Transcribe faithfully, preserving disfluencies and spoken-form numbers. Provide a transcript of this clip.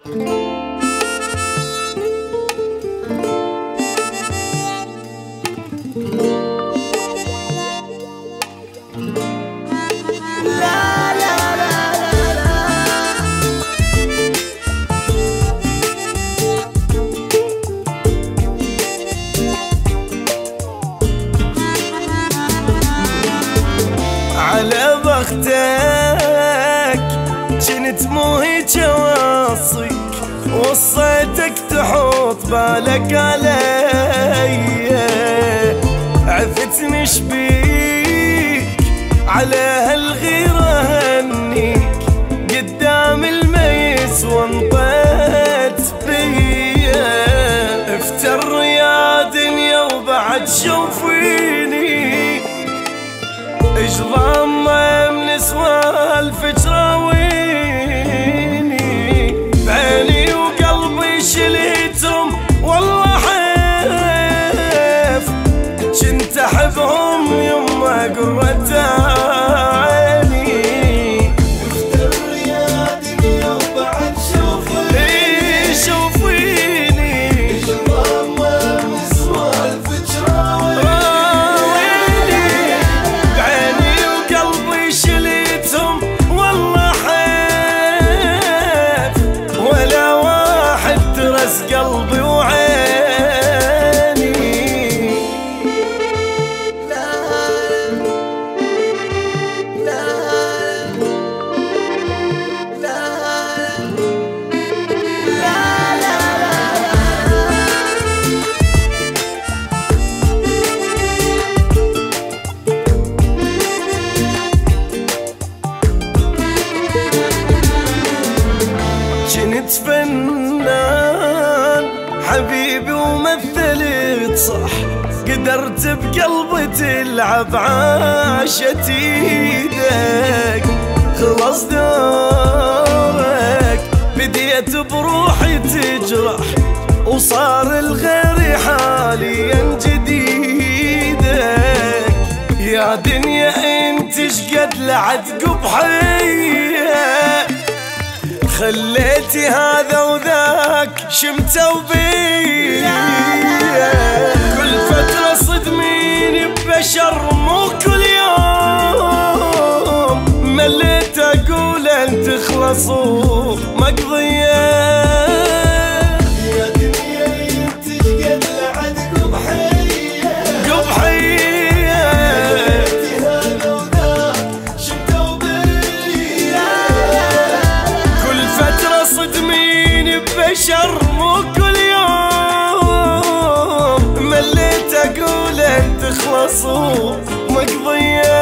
على بختك جنت مو هيج واصيك، وصيتك تحط بالك علي، عفتني شبيك على هالغيرة هنيك، قدام الميس وانطيت بيا، افتر يا دنيا وبعد شوفيني، اجرام من سوالفك راويني، بعيني وقلبي شليتهم والله حيف، كنت احبهم يما قرة عيني، افتر يا دنيا وبعد شوفيني شوفيني، اجرام من سوالفك راويني، قلبي وعيني. لا لا لا لا لا جنت فنان حبيبي ومثلت صح، قدرت بقلبي تلعب عاشت ايدك، خلص دورك بديت بروحي تجرح، وصار الغير حاليا جديدك، يا دنيا انت شقد لعد قبحية، خليتي هذا وذاك شمتوا بيا، كل فترة صدميني ببشر مو كل يوم، مليت اقول ان تخلصوا مقضية، يا دنيا انت شقد لعد قبحية قبحية، خليتي هذا وذاك شمتوا بيا، صدميني ببشر مو كل يوم، مليت اقول ان تخلصوا مقضية.